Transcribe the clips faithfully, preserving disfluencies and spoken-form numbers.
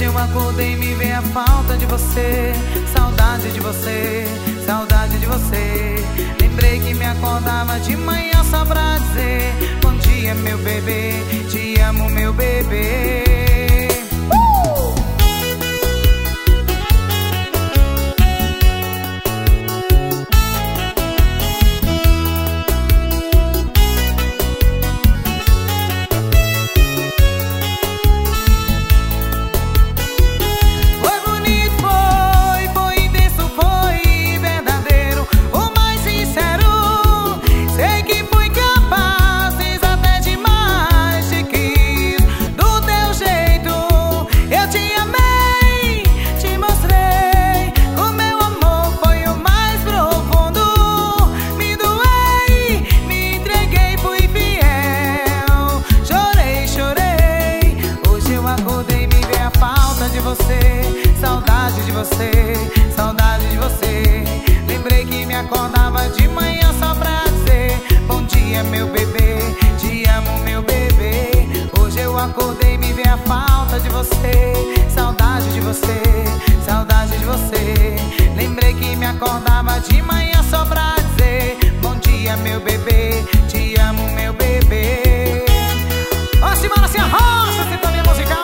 eu acordei e me veio a falta de você. Saudade de você, saudade de você. Lembrei que me acordava de manhã só pra dizer: bom dia, meu bebê, te amo, meu bebê. Saudade de você, saudade de você. Lembrei que me acordava de manhã só pra dizer: bom dia, meu bebê, te amo, meu bebê. Hoje eu acordei e me veio a falta de você. Saudade de você, saudade de você. Lembrei que me acordava de manhã só pra dizer: bom dia, meu bebê, te amo, meu bebê. Ó, Simara, se arrocha, sintonia musical.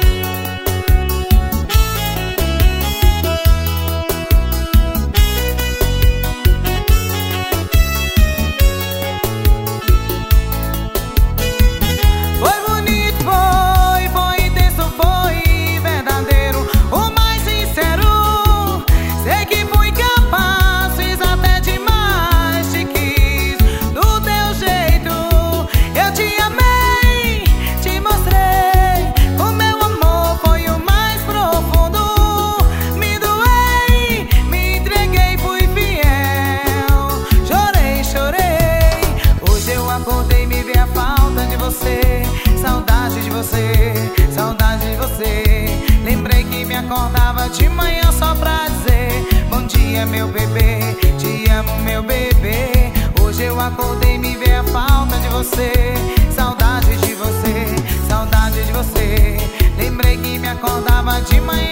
Saudade de você, saudade de você. Lembrei que me acordava de manhã só pra dizer: bom dia, meu bebê, te amo, meu bebê. Hoje eu acordei e me veio a falta de você. Saudade de você, saudade de você. Lembrei que me acordava de manhã